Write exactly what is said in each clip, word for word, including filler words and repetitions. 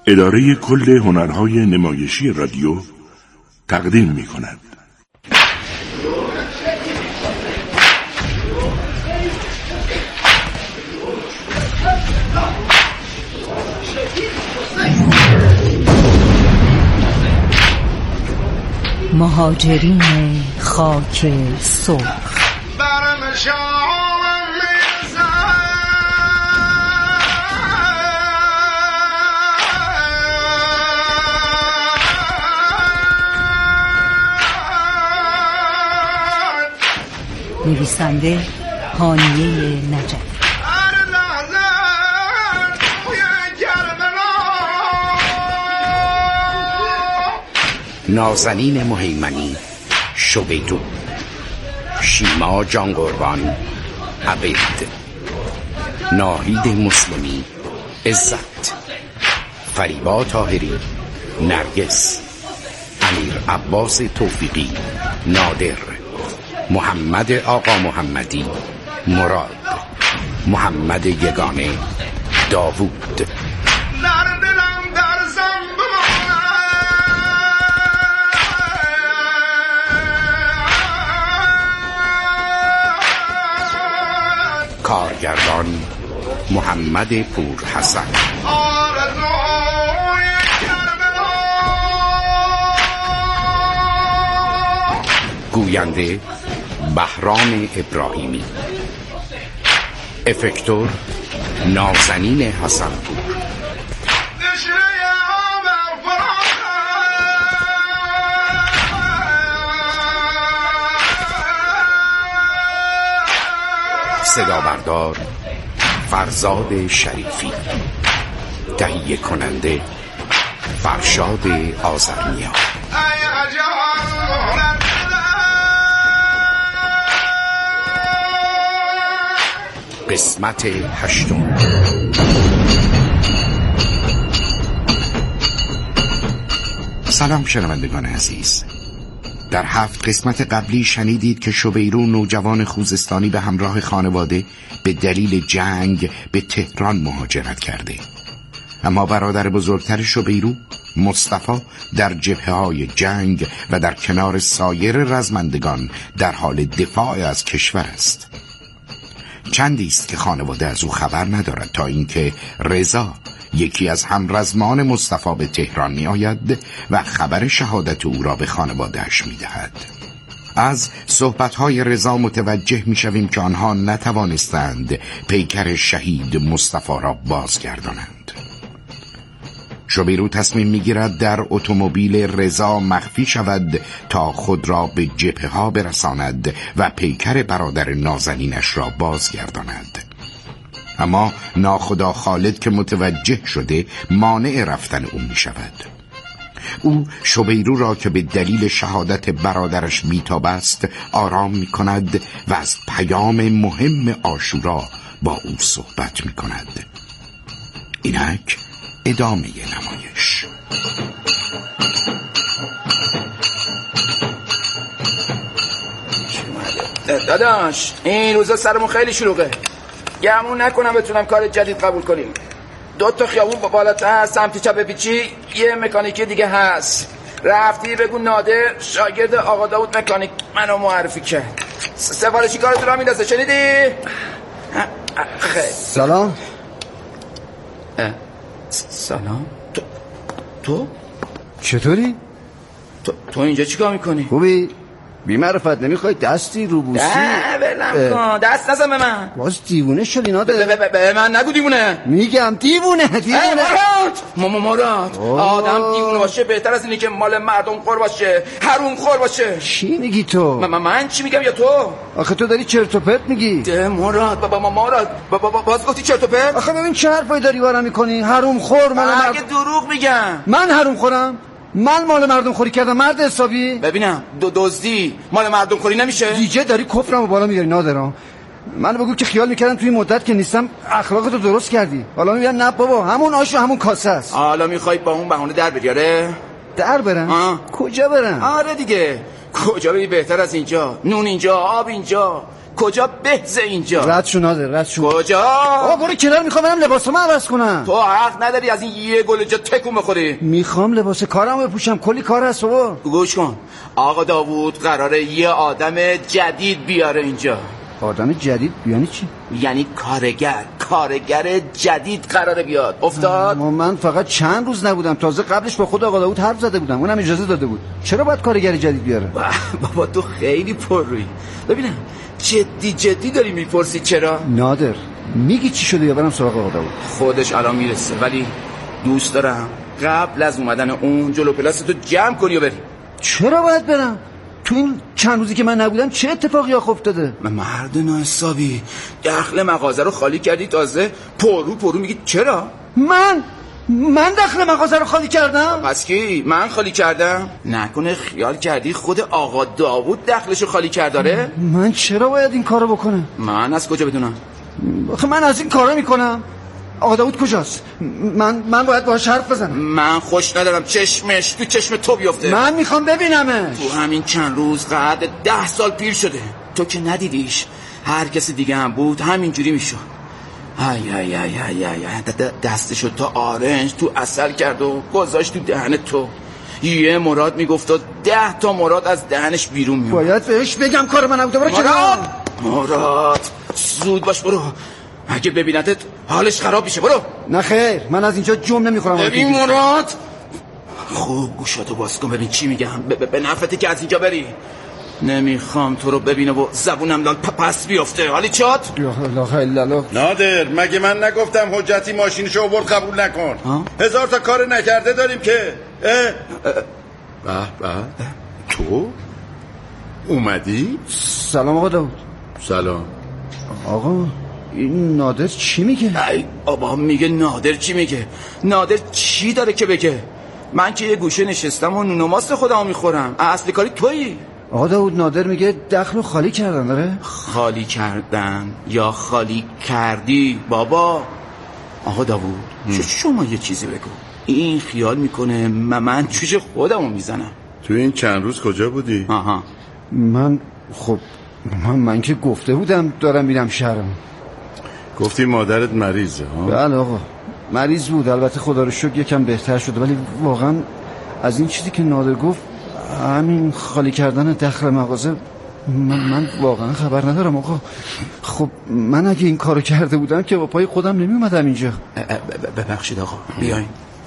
اداره کل هنرهای نمایشی رادیو تقدیم می کند. مهاجرین خاک سرخ. نویسنده هانیه نجف. نازنین مهیمنی شویرو، شیما جان قربان عبید، ناهید مسلمی عزت، فریبا طاهری نرگس، امیر عباس توفیقی نادر، محمد آقا محمدی مراد، محمد یگانه داوود. کارگردان محمد پور حسن. گوینده بهرام ابراهیمی. افکتور نازنین حسنپور. صدا بردار فرزاد شریفی. تهیه کننده فرشاد آذرنیا. قسمت هشتم. سلام شنوندگان عزیز. در هفت قسمت قبلی شنیدید که شویرو نوجوان خوزستانی به همراه خانواده به دلیل جنگ به تهران مهاجرت کرده، اما برادر بزرگتر شویرو مصطفی در جبهه‌های جنگ و در کنار سایر رزمندگان در حال دفاع از کشور است. چندی است که خانواده از او خبر ندارد تا اینکه رضا یکی از همرزمان مصطفی به تهران می آید و خبر شهادت او را به خانواده‌اش می دهد. از صحبت‌های رضا متوجه می شویم که آنها نتوانستند پیکر شهید مصطفی را بازگردانند. شویرو تصمیم می گیرد در اتومبیل رضا مخفی شود تا خود را به جبهه‌ها برساند و پیکر برادر نازنینش را بازگرداند. اما ناخدا خالد که متوجه شده مانع رفتن او می شود. او شویرو را که به دلیل شهادت برادرش بی‌تاب است آرام می کند و از پیام مهم عاشورا با او صحبت می کند. اینک ادامه نمایش. داداش این روزا سرمون خیلی شلوغه، گمون نکنم بتونم کار جدید قبول کنیم. دو تا خیابون با بالاتر سمت چپ بپیچی یه مکانیکی دیگه هست، رفتی بگو نادر شاگرد آقا داوود مکانیک منو معرفی کرد. سفارشی کارتون را میندازه، شنیدی؟ خیلی سلام. سلام. تو تو چطوری؟ تو, تو اینجا چیکار میکنی؟ خوبی؟ بی معرفت نمیخوای دستی رو بوسی؟ نه بلم کن، دست نزن به من. باز دیوونه شدی ناده؟ به من نگو دیوونه. میگم دیوونه دیوونه. مراد ماما مراد آدم دیوونه باشه بهتر از اینی که مال مردم خور باشه، حروم خور باشه. چی میگی تو؟ من, من چی میگم یا تو؟ آخه تو داری چرت و پرت میگی. ده مراد بابا ما مراد بابا باز گفتی چرت و پرت. آخه ببین چه حرفایی داری وارم میکنی؟ حروم خور من مگه دروغ میگم؟ من حروم خورم؟ من مال مردم خوری کردم مرد حسابی؟ ببینم دو دزدی مال مردم خوری نمیشه؟ دیگه داری کفرمو بالا میاری نادرام. من بگو که خیال میکردم توی مدت که نیستم اخلاقتو درست کردی، حالا میگن نه بابا همون آش و همون کاسه است. حالا میخوای با اون بهونه در بیاره؟ در برم؟ آه. کجا برم؟ آره دیگه کجا بری بهتر از اینجا؟ نون اینجا، آب اینجا، کجا بهز اینجا؟ رد شو نادر، رد شو. کجا؟ آقا برو کنار، میخوام برم لباسامو عوض کنم. تو حق نداری از این یه گل جا تکون بخوری. میخوام لباس کارمو بپوشم، کلی کار هست بابا. گوش کن، آقا داوود قراره یه آدم جدید بیاره اینجا. آدم جدید یعنی چی؟ یعنی کارگر کارگر جدید قراره بیاد. افتاد؟ اما من فقط چند روز نبودم، تازه قبلش با خود آقا داوود حرف زده بودم، اونم اجازه داده بود. چرا باید کارگر جدید بیاره؟ بابا تو خیلی پررویی. ببینم جدی جدی داری میپرسی چرا؟ نادر میگی چی شده یا برم سراغ آقا داوود؟ خودش الان میرسه، ولی دوست دارم قبل از اومدن اون جلو پلاستو جمع کنی و بری. چرا باید برم؟ تو این چند روزی که من نبودم چه اتفاقی افتاده؟ مرد ناحسابی، دخل مغازه رو خالی کردی، تازه پرو پرو میگی چرا؟ من من داخل مغازه رو خالی کردم؟ پس کی؟ من خالی کردم؟ نکنه خیال کردی خود آقا داوود دخلشو خالی کرداره؟ من چرا باید این کارو بکنم؟ من از کجا بدونم؟ آخه من از این کارا میکنم؟ آقا داوود کجاست؟ من من باید باهاش حرف بزنم. من خوش ندارم چشمش تو چشم تو بیفته. من میخوام ببینمش. تو همین چند روز قد ده سال پیر شده، تو که ندیدیش. هر کسی دیگه هم بود همینجوری میشد. ای ای ای ای ای دستشو تا آرنج تو عسل کرد و گذاشت تو دهن تو. یه مراد میگفت و ده تا مراد از دهنش بیرون میاد. باید بهش بگم کار من نبوده. برو مراد مراد زود باش برو، اگه ببیندت حالش خراب میشه. برو. نه خیر، من از اینجا جمع نمیخورم. ببین مراد، خوب گوشاتو باز کن ببین چی میگم. به نفته که از اینجا بری. نمیخوام تو رو ببینه و زبونم لال پس بیفته. حالی چات؟ نادر مگه من نگفتم حجتی ماشینشو آورد قبول نکن؟ هزار تا کار نکرده داریم که. به به تو اومدی؟ سلام آقا داوود. سلام. آقا این نادر چی میگه؟ ای بابا میگه نادر چی میگه؟ نادر چی داره که بگه؟ من که یه گوشه نشستم و نماز خودمو میخورم. اصلی کاری تویی. آقا داوود نادر میگه دخلو خالی کردن. داره خالی کردن یا خالی کردی بابا؟ آقا داوود شما یه چیزی بگو. این خیال میکنه من چوش خودمو میزنم. تو این چند روز کجا بودی؟ آها. من خب من, من که گفته بودم دارم میرم شهرم. گفتی مادرت مریضه ها؟ بله آقا مریض بود، البته خدا رو شکر یکم بهتر شده، ولی واقعا از این چیزی که نادر گفت، همین خالی کردن دخل مغازه، من, من واقعا خبر ندارم آقا. خب من اگه این کارو کرده بودم که با پای خودم نمی اومدم اینجا. ببخشید آقا بیاین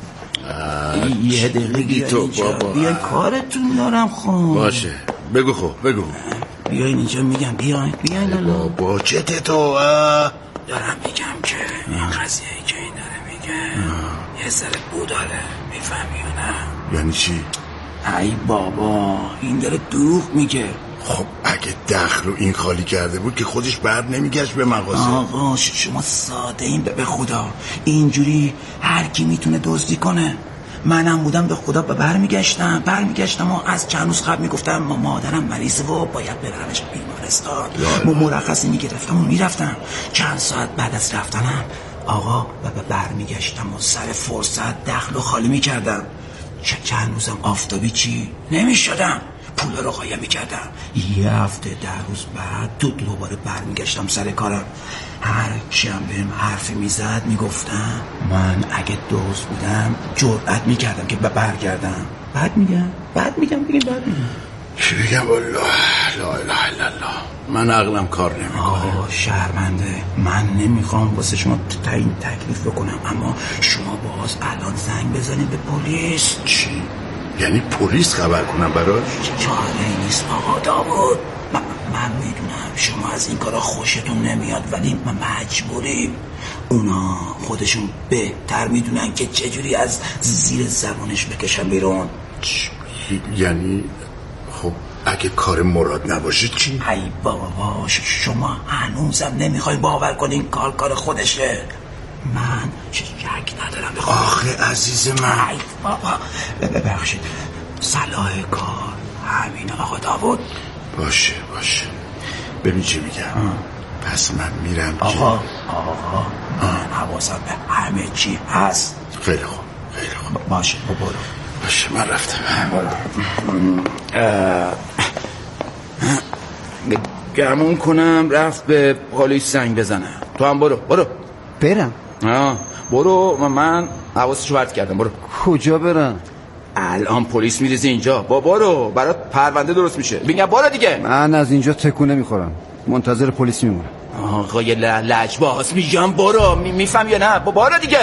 یه دقیقه تو بابا. بیاین کارتون دارم. خب باشه بگو. خب بگو. بیاین اینجا میگم. بیاین بیاین بابا چته تو؟ دارم میگم که این قضیه که این داره میگه یه سر بوداله، میفهمی یا نه؟ یعنی چی؟ ای بابا این داره دروغ میگه. خب اگه دخل رو این خالی کرده بود که خودش بر نمیگشت به مغازه. آقا شما ساده این به خدا، اینجوری هر کی میتونه دزدی کنه. منم بودم به خدا بر میگشتم بر میگشتم و از چند روز قبل میگفتم ما مادرم مریضه و باید برمش بیمارستان. ما مرخصی میگرفتم و میرفتم. چند ساعت بعد از رفتنم آقا بر میگشتم و سر فرصت دخل و خالی میکردم. چند روزم آفتابی چی نمیشدم، پول رو قایم میکردم. یه هفته ده روز بعد تو دوباره برمیگشتم سر کارم. هر کیم بهم حرفی میزد میگفتم من اگه دوست بودم جرأت میکردم که برگردم. بعد میگم بعد میگم بگیم بعد میگم چی بگم؟ والله لا اله الا الله، من عقلم کار نمیکنه. آه شرمنده، من نمیخوام واسه شما تعیین تکلیف بکنم، اما شما باز الان زنگ بزنید به پلیس. چی؟ یعنی پلیس خبر کنم براش؟ چاره نیست آقا داوود. من, من میدونم شما از این کارا خوشتون نمیاد، ولی من مجبوریم. اونا خودشون بهتر میدونن که چجوری از زیر زبانش بکشن بیرون. یعنی خب اگه کار مراد نباشه چی؟ ای بابا شما هنوزم نمیخوای باور کنین کار کار خودشه. من شک ندارم به خودم. آخه عزیز من. ای بابا ببخشید، صلاح کار همین آقا داوود. باشه باشه ببین چی میگم. پس من میرم آقا که آقا من حواسم به همه چی هست. خیلی خوب خیلی خوب باشه برو. باشه من رفتم. گمون کنم رفت به پلیس زنگ بزنه. تو هم برو برو. برم؟ آه برو، من حواسشو پرت کردم. برو. کجا برم؟ الان پلیس میریزه اینجا. با برو، برات پرونده درست میشه. بگم برو دیگه. من از اینجا تکونه میخورم، منتظر پلیس میمونم. آقای لجباز میگم برو. میفهم یا نه؟ با برو دیگه.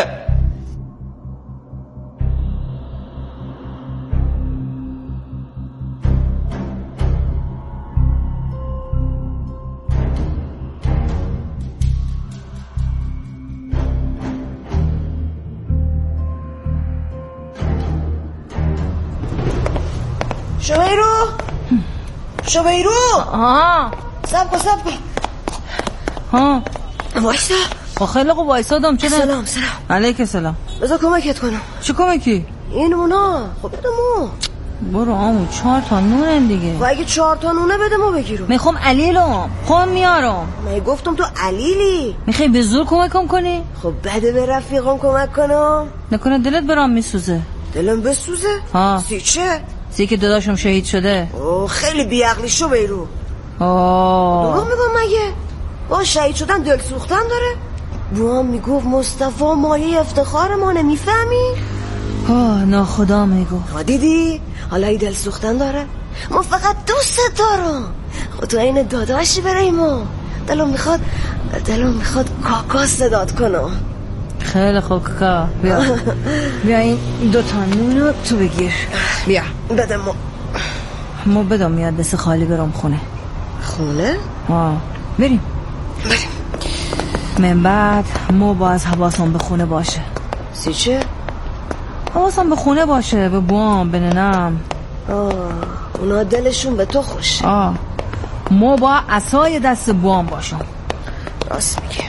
شویرو شویرو آها سب کن سب کن ها وایسا. خیلی خوب وایسادم. چه؟ سلام سلام. علیک سلام. بذار کمکت کنم. چه کمکی؟ این اونا. خب بده مو. برو آمو چهار تا نونن دیگه. و اگه چهار تا نونه بده ما بگیرم. میخوام علیلم خودم میارم. من گفتم تو علیلی. میخوای به زور کمکم کنی؟ خب بده به رفیقم کمک کنم. نکنه دلت برام میسوزه؟ دلم بسوزه؟ ها سی چه؟ سی که داداشم شهید شده. اوه خیلی بیعقلی شو بیرو. آه دروغ میگم مگه؟ با شهید شدن دل سوختن داره؟ بوام میگفت مصطفی مایه افتخار ما، نمیفهمی؟ آه ناخدا میگفت. ها دیدی؟ حالا ای دل سوختن داره؟ ما فقط دوست دارم. خود تو این داداشی برای ما. دلم میخواد دلم میخواد کاکا صدات کنم. خیلی خوب کاکا. بیا بیا این دوتا نونو تو بگیر. بیا بده ما. ما بدم میاد دست خالی برام خونه. خونه؟ آه بریم بریم. من بعد ما باز حواسم به خونه باشه. سی چه؟ حواسم به خونه باشه، به بوام، به ننم. آه اونا دلشون به تو خوشه. آه ما با عصای دست بوام باشم. راست میگه.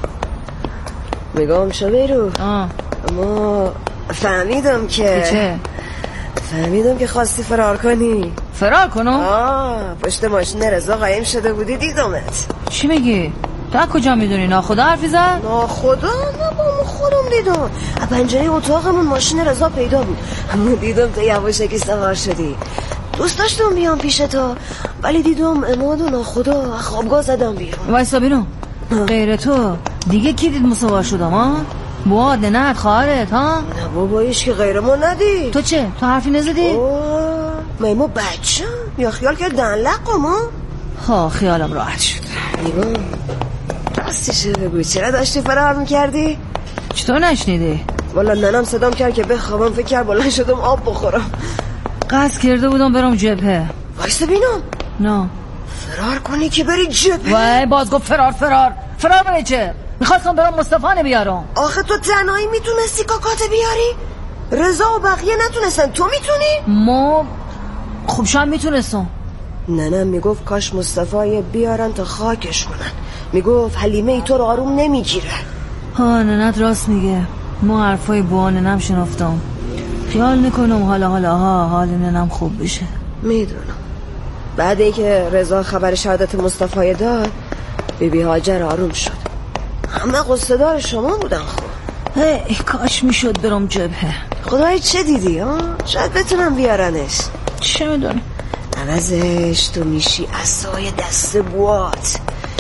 میگم شبیرو. آه اما فهمیدم که چه؟ فهمیدم که خواستی فرار کنی. فرار کنم؟ آه پشت ماشین رضا قایم شده بودی دیدمت. چی میگی؟ تو کجا میدونی؟ ناخدا حرفی زد؟ ناخدا؟ نه با خودم دیدم. از پنجره اتاقمون ماشین رضا پیدا بود. اما دیدم تو یواشکی سوار شدی. دوست داشتم بیام پیش تو ولی دیدم اماد و ناخدا خوابگاه زدم بیرون. وایسا بینم. غیر تو دیگه کی دید مسوار شدم ها؟ بواد ننت خواهرت ها؟ نه بابا ایش که غیر ما ندید. تو چه؟ تو حرفی نزدی؟ اوه میمو بچه یا خیال کرد دنلقم ها؟ ها خیالم راحت شد. نگاه راستشه بگوی چرا داشتی فرار میکردی؟ چطور نشنیدی؟ والا ننم صدام کرد که بخوابم، فکر کرد بلند شدم آب بخورم. قصد کرده بودم برم جبهه. وایسا بینم. نه فرار کنی که بری جبهه؟ وای باز گفت فرار فرار فرار برای چه؟ میخواستم برام مصطفی بیارم. آخه تو تنهایی میتونستی کاکات بیاری؟ رضا و بقیه نتونستن، تو میتونی؟ ما خب شاید میتونستم. ننم میگفت کاش مصطفی بیارن تا خاکش کنن. میگفت حلیمه ای تو رو آروم نمیگیره. ها ننت راست میگه. ما حرفای بوان ننم شنفتم. خیال میکنم حالا حالا ها حال ننم خوب بشه. میدونم. بعد اینکه رضا خبر شهادت مصطفی داد بی بی هاجر آروم شد. همه قصه دار شما بودن. خب ای کاش میشد برم جبهه. خدای چه دیدی ها؟ شاید بتونم بیارنش. چه میدونی؟ عوضش تو میشی عصای دست بوات.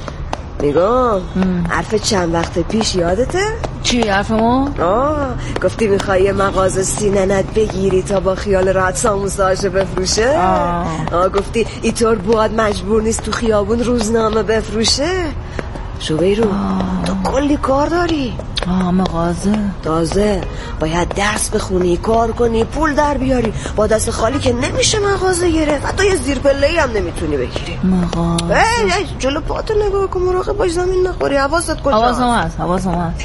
نگاه حرف چند وقت پیش یادته؟ چی حرف ما؟ آه گفتی میخوایی یه مغازه سیننت بگیری تا با خیال راحت ساموسهاشو بفروشه. آه. آه گفتی اینطور بوات مجبور نیست تو خیابون روزنامه بفروشه. شویرو تو کلی کار داری. آه مغازه تازه باید درس بخونی، کار کنی، پول در بیاری. با دست خالی که نمیشه مغازه گرفت. حتی یه زیر پله‌ای هم نمیتونی بگیری. مغازه ای ای جلو پاتو نگاه کن، مراقب باش زمین نخوری. حواست کجاست؟ حواسم هست حواسم هست.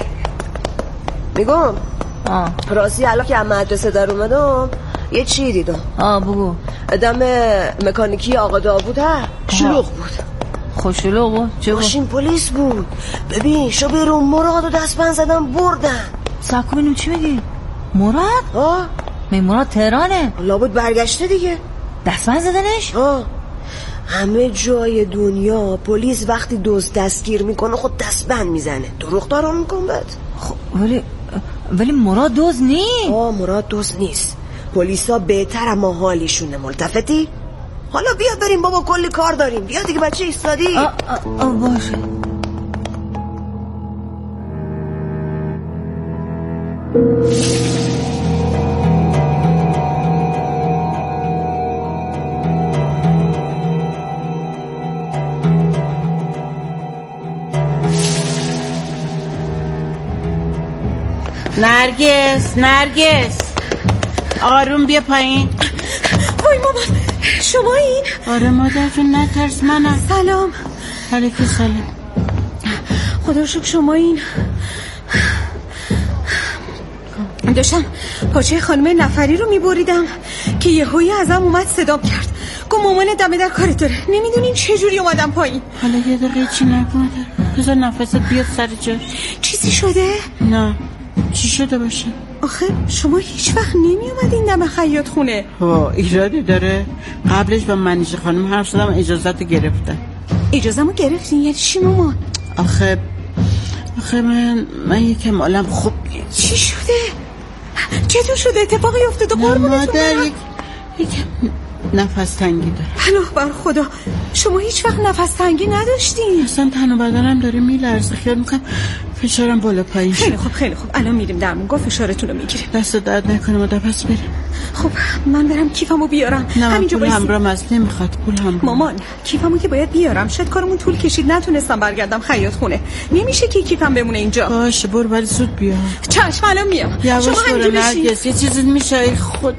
میگم آه راستی الان که از مدرسه در اومدم یه چی دیدم. آه بگو. ادم مکانیکی آقا داوود ها شلوغ بود. خوشلوغ بود؟ چه بود؟ ماشین پلیس بود. ببین شو بیرون مراد و دستبند زدن بردن. ساکو بینیم چی میگی؟ مراد؟ آه می مراد تهرانه. لابد برگشته دیگه. دستبند زدنش؟ آه همه جای دنیا پلیس وقتی دزد دستگیر میکنه خود دستبند میزنه. دروغ دارم میکن بد. خب ولی ولی مراد دوز نی. آه مراد دوز نیست. پلیسا بهتر اما حالیشونه. ملتفتی؟ حالا بیا بریم بابا، کلی کار داریم. بیا دیگه بچه ایستادی. آه آه باشه. نرگس نرگس آروم بیا پایین. وای مامان شما این؟ آره مادر جون نترس، منم. سلام. علیکم سلام. خدا رو شکر شما این. داشتم پاچه خانم نفری رو میبریدم که یهویی ازم اومد صدام کرد، گفت مامان دمه در کارت داره. نمیدونین چه جوری اومدم پایین. حالا یه دقیقه چی نکن، بذار نفست بیاد سر جاش. چیزی شده؟ نه چی شده باشه؟ آخه شما هیچ وقت نمی اومدین دم خیاط خونه؟ وا ایرادی داره؟ قبلش با منیژه خانم حرف زدم، اجازت گرفتن. اجازه‌مو گرفتین یعنی چی مامان؟ آخه آخه من من یکم حالم خوب. چی شده؟ چطور شده؟ اتفاقی افتاده قربونتون برم؟ یک یکم نفس تنگی داره. پناه بر خدا، شما هیچ وقت نفس تنگی نداشتین؟ اصلا تن و بدنم داره میلرزه، خیال میکنم فشارم بالا پایین شد. خیلی خوب خیلی خوب، الان میریم درمونگاه فشارتون رو میگیریم. دست درد نکنه مادر، پس بریم. خب من برم کیفمو بیارم. همینجا پول همراهم از نمیخواد. پول همراهم مامان کیفمو که باید بیارم، شاید کارمون طول کشید نتونستم برگردم خیاط خونه. نمیشه که کیفم بمونه اینجا. باشه برو ولی زود بیا. چشم الان میام. شما همینجا بشین. یه چیزی میشه ای خود.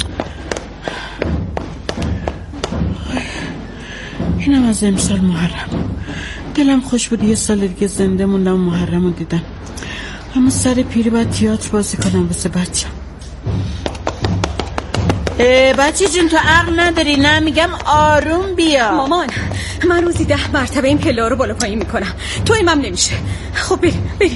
اینم از امسال محرم. دلم خوش بود یه سال دیگه زنده موندم و محرم رو دیدم، اما سر پیری باید تئاتر بازی کنم واسه بچم. بچه جون تو عقل نداری؟ نه میگم آروم بیا. مامان من روزی ده مرتبه این پله رو بالا پایین میکنم، تو ایمم نمیشه. خب بریم بریم.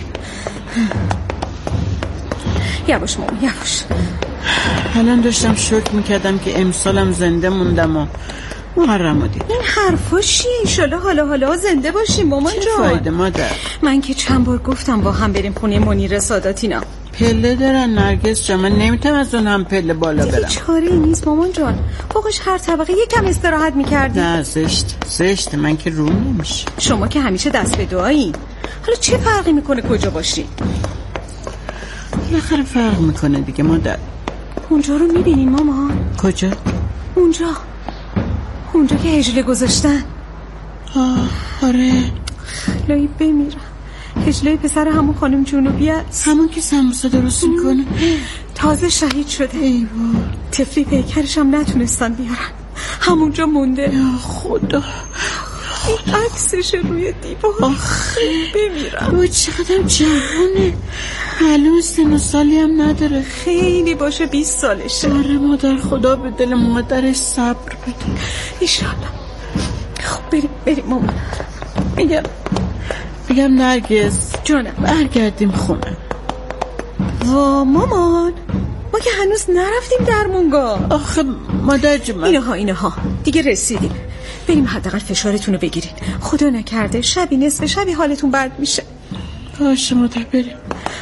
یواش مامان یواش. الان داشتم شکر میکردم که امسالم زنده موندم و محرم رو دیدم. این حرفا چیه؟ انشالله حالا حالا زنده باشیم مامان جان. چه فایده مادر؟ من که چند بار گفتم با هم بریم خونه منیر ساداتینا. پله دارن نرگس جان، من نمیتونم از اون هم پله بالا برم. چاره ای نیست مامان جان، فوقش هر طبقه یکم استراحت میکردی. نه زشت زشت، من که روم نمیشه. شما که همیشه دست به دعایی، حالا چه فرقی میکنه کجا باشی؟ بالاخره فرق میکنه دیگه مادر. اونجا رو میبینین مامان؟ کجا؟ اونجا اونجا که هجله گذاشتن. آه آره. خلایی بمیرم. هجله پسر همون خانم جنوبی است، همون که سموسه درست میکنه. تازه شهید شده. ای وای. طفلی پیکرش هم نتونستن بیارن، همونجا مونده. یا خدا، این عکسش روی دیوار. آخه بمیرم. وای چقدر جوانه، معلوم سن و سالی هم نداره. خیلی باشه بیست سالشه. آره مادر، خدا به دل مادرش صبر بده ایشالله. خب بریم بریم مامان. میگم میگم نرگس جانم برگردیم خونه. وا مامان ما که هنوز نرفتیم درمونگاه. آخه مادر جون اینها اینها دیگه رسیدیم. بریم حداقل فشارتون رو بگیرین، خدا نکرده شبی نصف شبی حالتون بد میشه. باشه مادر بریم.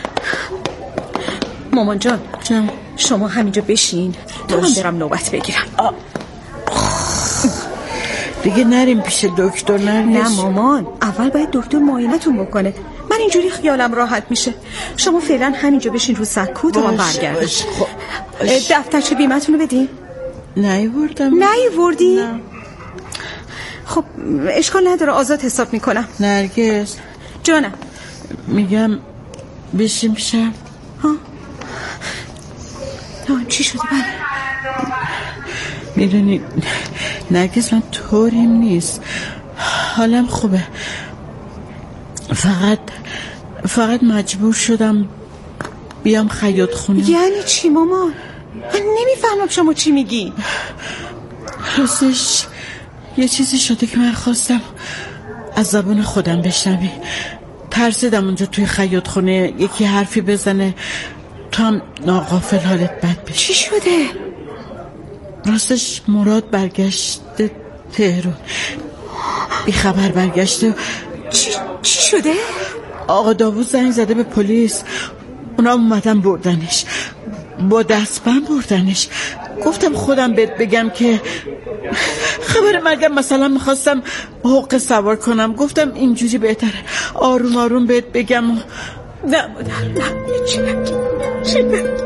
مامان جان جان شما همینجا بشین تا من برم نوبت بگیرم. آه. دیگه نریم پیش دکتر نریم. نه مامان، اول باید دکتر معاینتون بکنه، من اینجوری خیالم راحت میشه. شما فعلا همینجا بشین رو سکو تا من برگردم. خب دفترچه بیمتون رو بدین. نیوردم. نیوردی؟ نه. خب اشکال نداره، آزاد حساب میکنم. نرگس جانم میگم بشیم پیشم. ها آه چی شده؟ بله میدونی نرگس من طوریم نیست، حالم خوبه، فقط فقط مجبور شدم بیام خیاط خونه. یعنی چی مامان؟ من نمیفهمم شما چی میگی. راستش یه چیزی شده که من خواستم از زبان خودم بشنوی. ترسیدم اونجا توی خیاط خونه یکی حرفی بزنه تو هم ناغافل حالت بد بشه. چی شده؟ راستش مراد برگشته تهران، بی خبر برگشته. چی, چی شده؟ آقا داوود زنگ زده به پلیس، اونا اومدن بردنش. با دستبند بردنش. گفتم خودم بهت بگم که خبر مرگم، مثلا میخواستم حق سوار کنم، گفتم اینجوری بهتره آروم آروم بهت بگم. و... نه مادر، نه چی نگی چی نگی.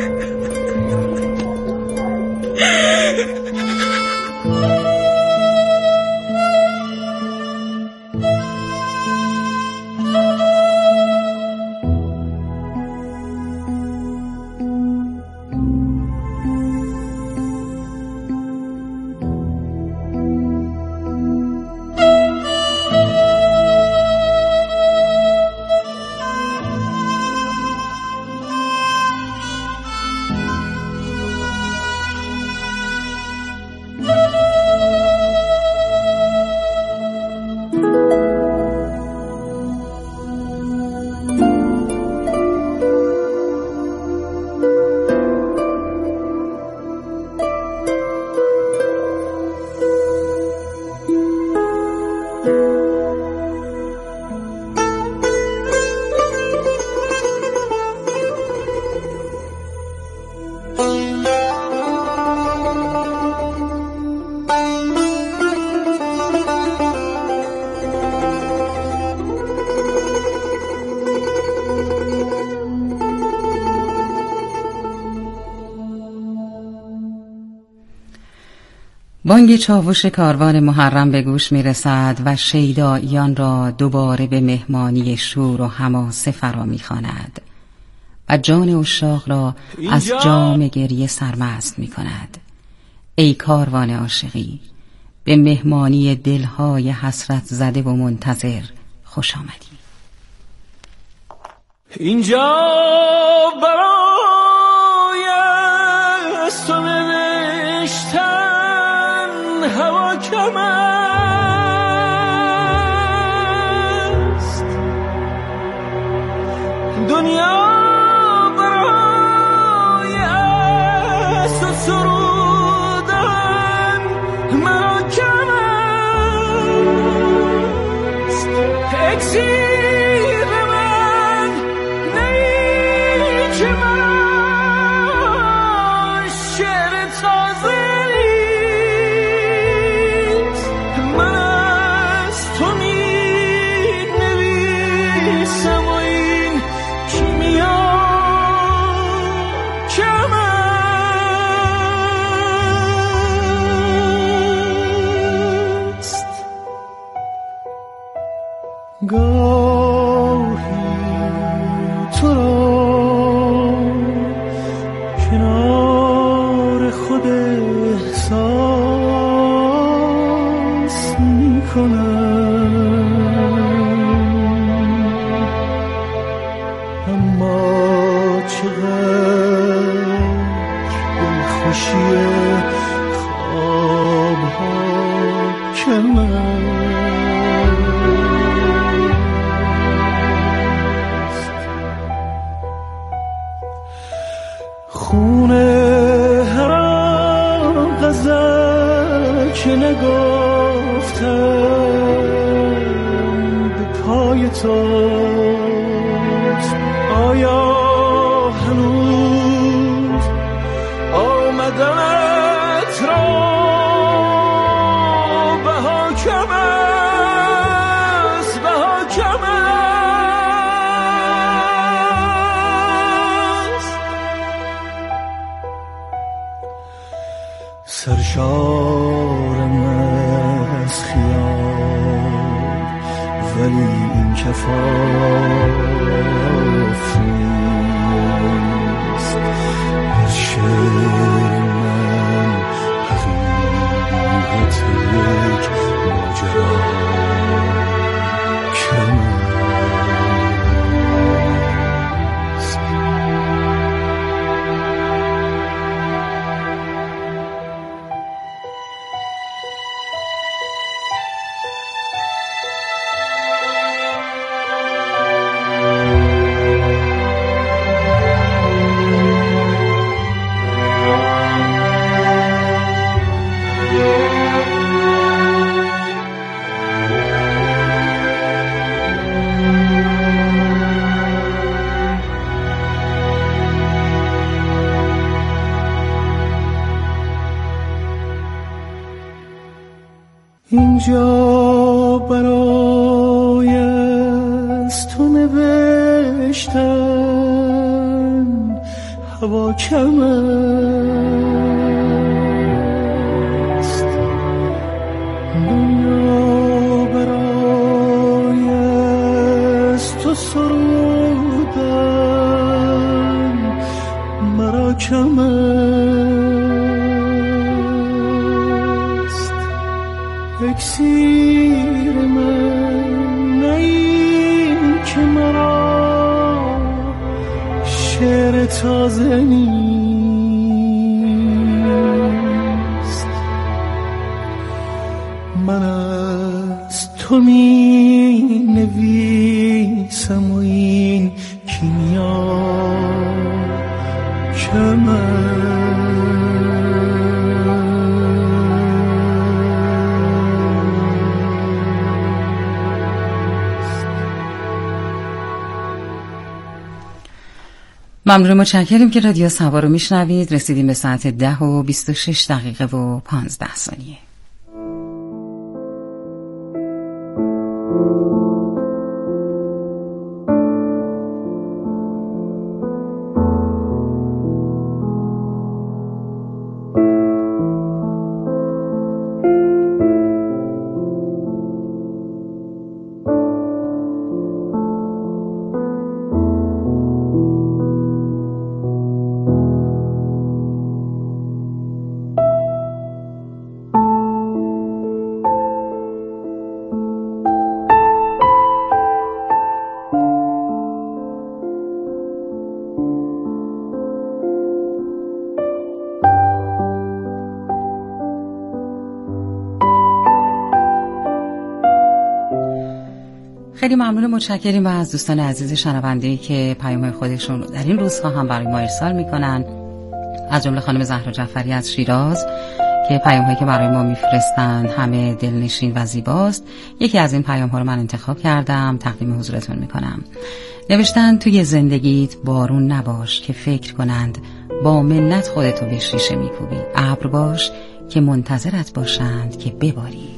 بانگ چاوش کاروان محرم به گوش می رسد و شیداییان را دوباره به مهمانی شور و حماسه فرا می خواند و جان عشاق را از جام گریه سرمست می کند. ای کاروان عاشقی، به مهمانی دلهای حسرت زده و منتظر خوش آمدی. اینجا برای تو نوشتن هوا کم است، دنیا برای از تو سرودن مرا کم است. اکسیر من نی که من شعر تازه گاهی تو را کنار خود احساس می کنم، اما چقدر دلخوشی خوابها کم است. خونه هران غزل که نگفتم به پای توست، آیا هنوز آمدنت را بها کم است، بها کم است. سرشارم از خیال ولی این کفاف نیست. از شعر من حقیقت یک ماجرا کم است. اینجا برای از تو نوشتن هوا کم است، دنیا برای از تو سرودن مرا کم است. اکسیر من نه این که مرا شعر تازه نیست، من از تو می نویسم و این کیمیا کم است. ممنون، متشکریم که رادیو سبا رو میشنوید. رسیدیم به ساعت ده و بیست و شش دقیقه و پانزده ثانیه. خیلی ممنون، متشکریم و از دوستان عزیز شنونده‌ای که پیام‌های خودشون در این روزها هم برای ما ارسال میکنن، از جمله خانم زهرا جعفری از شیراز که پیام‌هایی که برای ما میفرستن همه دلنشین و زیباست. یکی از این پیام‌ها رو من انتخاب کردم تقدیم حضورتون میکنم. نوشتن توی زندگیت بارون نباش که فکر کنند با منت خودتو به شیشه میکوبی، ابر باش که منتظرت باشند که بباری.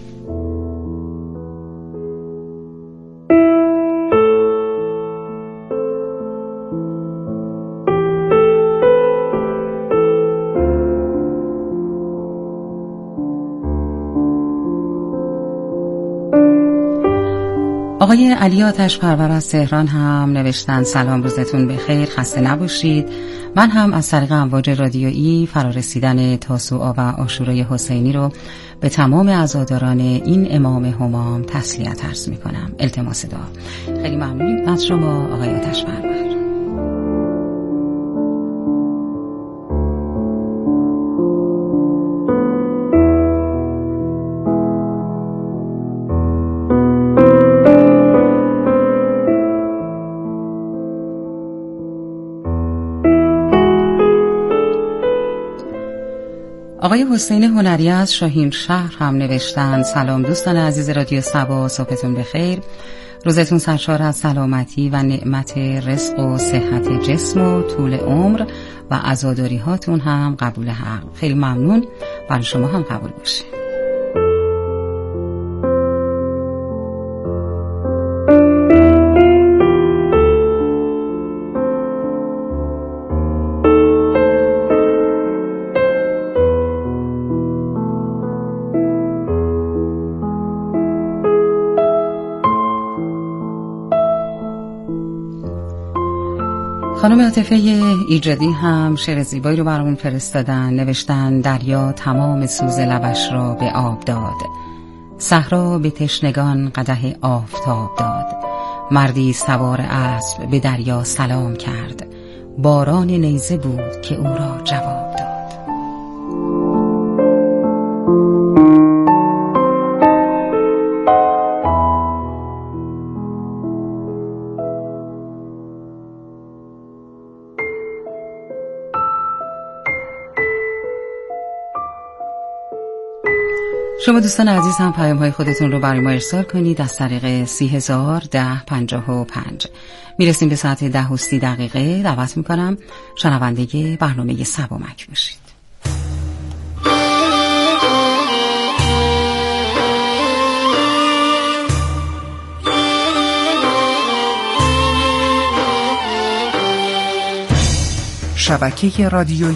آقای علی آتش پرور از تهران هم نوشتن سلام، روزتون بخیر، خسته نباشید. من هم از طریق امواج رادیویی فرارسیدن تاسوعا و عاشورای حسینی رو به تمام عزاداران این امام همام تسلیت عرض می‌کنم. التماس دعا. خیلی ممنونیم از شما آقای آتش پرور. آقای حسین هنری از شاهین شهر هم نوشتن سلام دوستان عزیز رادیو سبا، صبحتون بخیر، روزتون سرشار از سلامتی و نعمت رزق و صحت جسم و طول عمر و عزاداری هاتون هم قبول حق. خیلی ممنون، برای شما هم قبول باشه. خانم عاطفه ایجادی هم شعر زیبایی رو برامون فرستادن. نوشتن دریا تمام سوز لبش را به آب داد، صحرا به تشنگان قدح آفتاب داد، مردی سوار اسب به دریا سلام کرد، باران نیزه بود که او را جواب داد. شما دوستان عزیز هم پیام های خودتون رو برای ما ارسال کنید از طریق سی هزار ده پنجاه و پنج. میرسیم به ساعت ده و سی دقیقه. دعوت میکنم شنونده برنامه سبامک باشید. شبکه رادیویی